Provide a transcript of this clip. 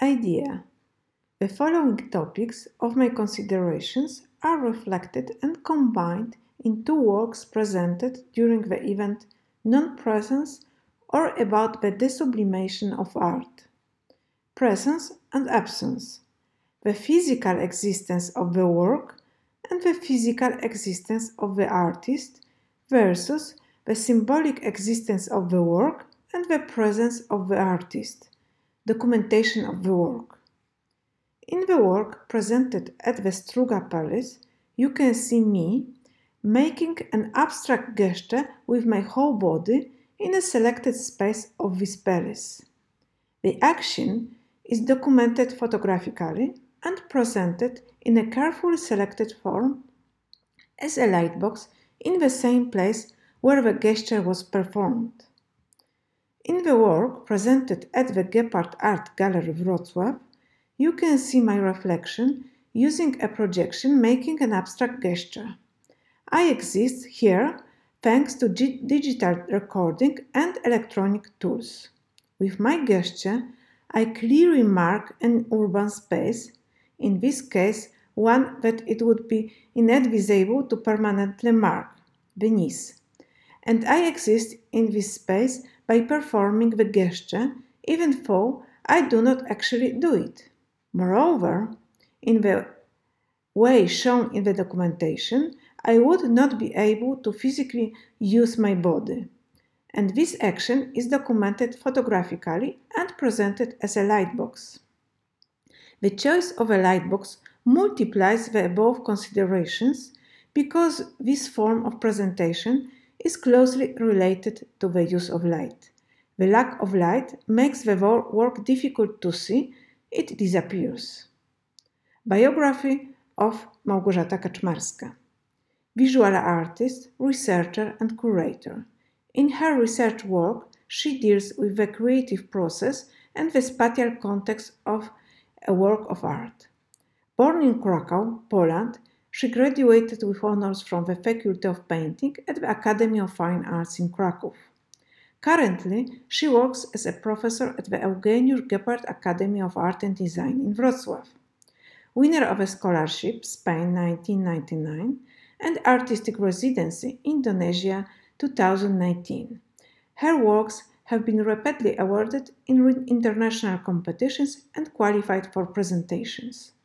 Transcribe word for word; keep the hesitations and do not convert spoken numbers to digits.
Idea. The following topics of my considerations are reflected and combined in two works presented during the event Non-Presence or about the desublimation of art. Presence and absence. The physical existence of the work and the physical existence of the artist versus the symbolic existence of the work and the presence of the artist. Documentation of the work. In the work presented at the Struga Palace, you can see me making an abstract gesture with my whole body in a selected space of this palace. The action is documented photographically and presented in a carefully selected form as a lightbox in the same place where the gesture was performed. In the work presented at the Gepard Art Gallery Wrocław, you can see my reflection using a projection making an abstract gesture. I exist here thanks to g- digital recording and electronic tools. With my gesture, I clearly mark an urban space, in this case one that it would be inadvisable to permanently mark, Venice. And I exist in this space by performing the gesture, even though I do not actually do it. Moreover, in the way shown in the documentation, I would not be able to physically use my body. And this action is documented photographically and presented as a lightbox. The choice of a lightbox multiplies the above considerations because this form of presentation is closely related to the use of light. The lack of light makes the work difficult to see, it disappears. Biography of Małgorzata Kaczmarska. Visual artist, researcher and curator. In her research work, she deals with the creative process and the spatial context of a work of art. Born in Krakow, Poland, she graduated with honors from the Faculty of Painting at the Academy of Fine Arts in Krakow. Currently, she works as a professor at the Eugeniusz Gepard Academy of Art and Design in Wrocław. Winner of a scholarship, Spain nineteen ninety-nine, and artistic residency, Indonesia two thousand nineteen. Her works have been repeatedly awarded in international competitions and qualified for presentations.